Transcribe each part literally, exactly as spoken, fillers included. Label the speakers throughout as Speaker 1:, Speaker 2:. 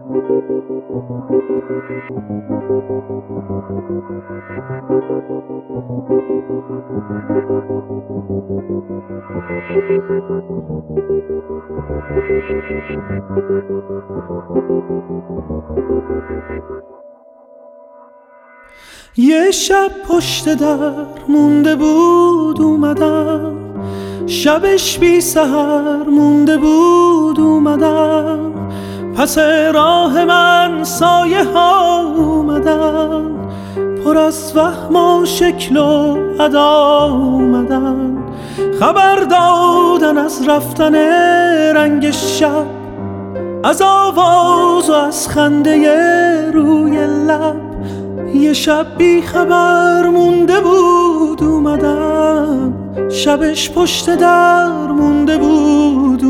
Speaker 1: یه شب پشت در مونده بود اومدم، شبش بی سحر مونده بود اومدم، پس راه من سایه ها اومدن، پر از وهم و شکل و ادا اومدن، خبر دادن از رفتن رنگ شب، از آواز و از خنده روی لب. یه شب بی خبر مونده بود اومدم، شبش پشت در مونده بود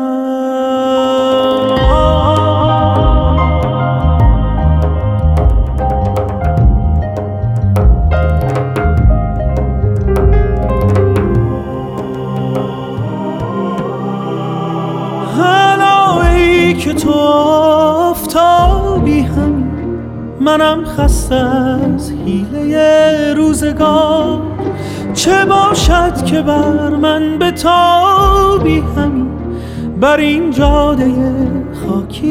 Speaker 1: اومدم. هلایی که تو آفتابی هم، منم خسته از حیله روزگار، چه باشد که بر من به تابی همین، بر این جاده خاکی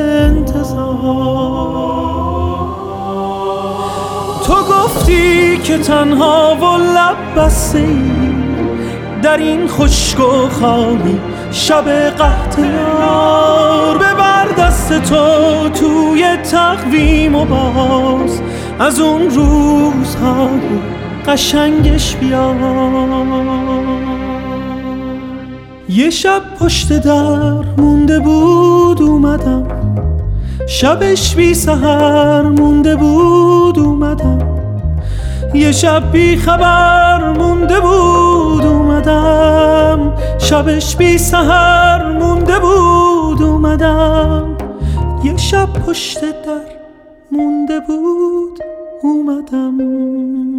Speaker 1: انتظار. تو گفتی که تنها و لب بسته ای در این خشک و خالی شب قحط یار، ببر دست تو توی تقویم و باز از اون روزهای قشنگش بیار. یه شب پشت در مونده بود اومدم، شبش بی سحر مونده بود اومدم، یه شب بی خبر مونده بود اومدم، شبش بی سحر مونده بود اومدم، یه شب پشت در مونده بود اومدم.